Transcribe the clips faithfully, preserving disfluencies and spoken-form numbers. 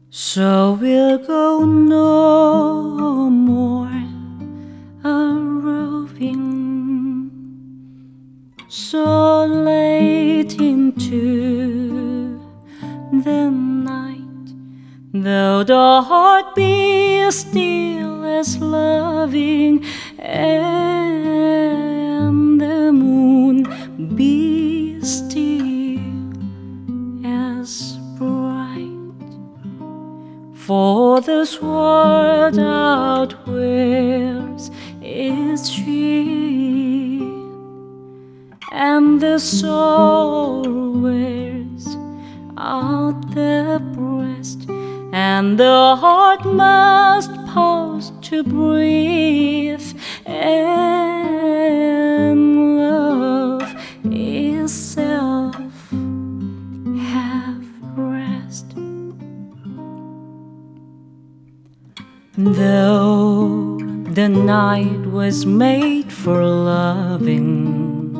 So we'll go no more a roving so late into the night, though the heart be still as loving and the moon be still as bright. For this world outwears its she, and the soul wears out the breast, and the heart must pause to breathe, and love is self have rest. Though the night was made for loving,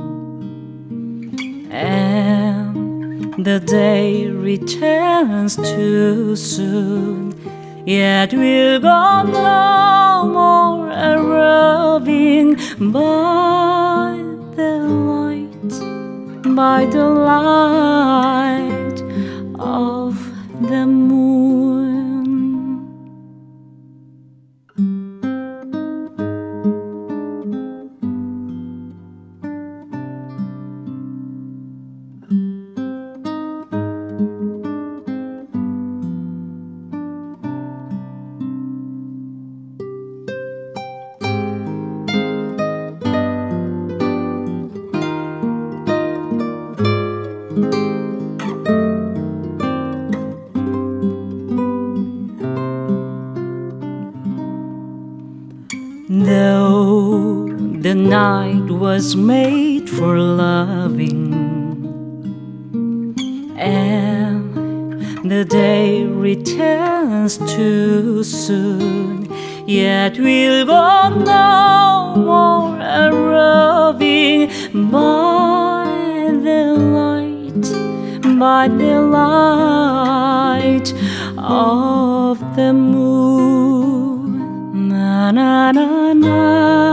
and the day returns too soon, yet we'll go no more a roving by the light, by the light of the moon. Though the night was made for loving, and the day returns too soon, yet we'll go no more a roving by the light, by the light of the moon. Na na na na.